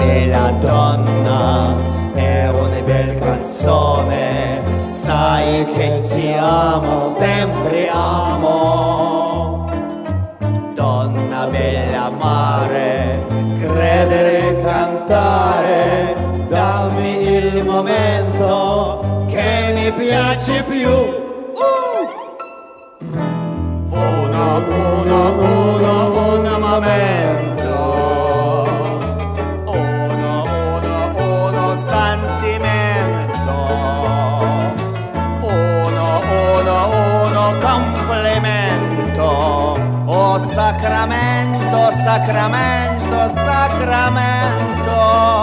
bella donna, è una bella canzone, sai che ti amo, sempre amo. Donna bella amare, credere, cantare, dammi il momento che mi piace più. Un momento, uno sentimento, uno complimento, oh sacramento, sacramento, sacramento.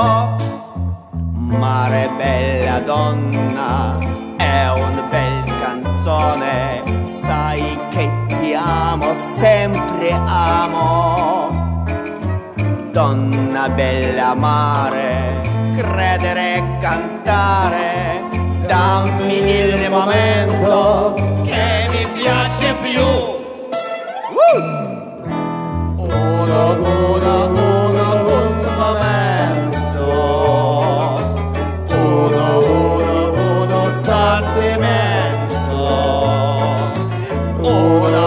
Mare bella donna, è una bella canzone, sai che ti amo, sempre amo. Donna bella amare, credere, cantare, dammi il momento che mi piace più. Un momento, uno sentimento, uno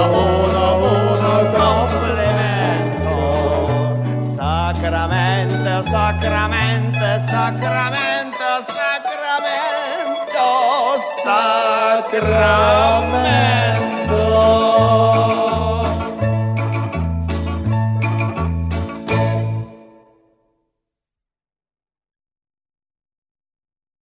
complimento, sacramento, sacramento, sacramento, sacramento, sacramento.